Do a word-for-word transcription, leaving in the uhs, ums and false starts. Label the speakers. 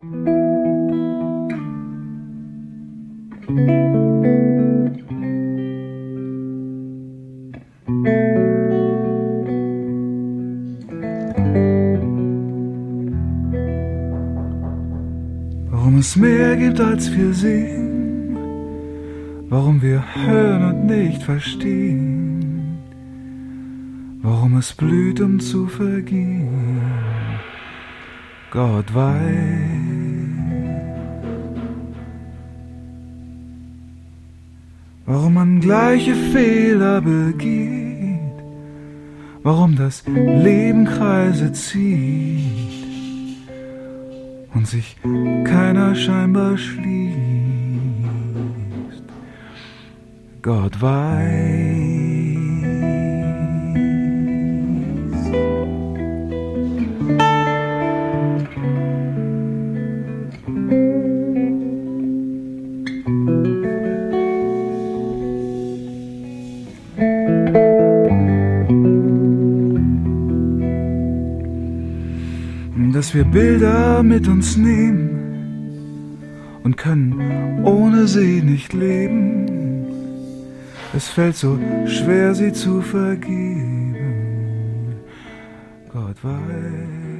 Speaker 1: Warum es mehr gibt, als wir sehen, warum wir hören und nicht verstehen, warum es blüht, um zu vergehen, Gott weiß. Warum man gleiche Fehler begeht, warum das Leben Kreise zieht und sich keiner scheinbar schließt, Gott weiß. Dass wir Bilder mit uns nehmen und können ohne sie nicht leben. Es fällt so schwer, sie zu vergeben. Gott weiß.